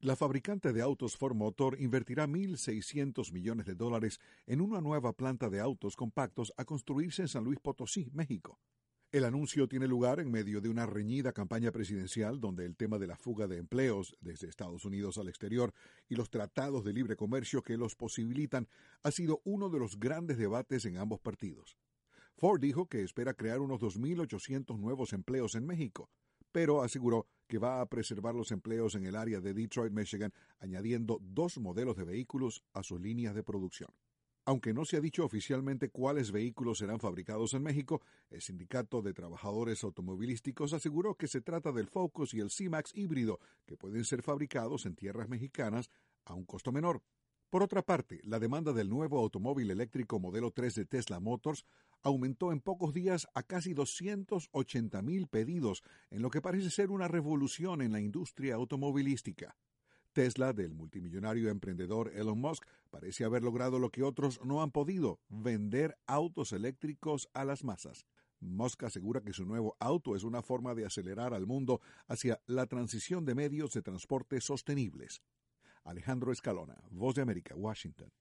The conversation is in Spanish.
La fabricante de autos Ford Motor invertirá $1.600 millones en una nueva planta de autos compactos a construirse en San Luis Potosí, México. El anuncio tiene lugar en medio de una reñida campaña presidencial donde el tema de la fuga de empleos desde Estados Unidos al exterior y los tratados de libre comercio que los posibilitan ha sido uno de los grandes debates en ambos partidos. Ford dijo que espera crear unos 2.800 nuevos empleos en México, pero aseguró que va a preservar los empleos en el área de Detroit, Michigan, añadiendo 2 modelos de vehículos a sus líneas de producción. Aunque no se ha dicho oficialmente cuáles vehículos serán fabricados en México, el Sindicato de Trabajadores Automovilísticos aseguró que se trata del Focus y el C-Max híbrido, que pueden ser fabricados en tierras mexicanas a un costo menor. Por otra parte, la demanda del nuevo automóvil eléctrico modelo 3 de Tesla Motors aumentó en pocos días a casi 280,000 pedidos, en lo que parece ser una revolución en la industria automovilística. Tesla, del multimillonario emprendedor Elon Musk, parece haber logrado lo que otros no han podido: vender autos eléctricos a las masas. Musk asegura que su nuevo auto es una forma de acelerar al mundo hacia la transición de medios de transporte sostenibles. Alejandro Escalona, Voz de América, Washington.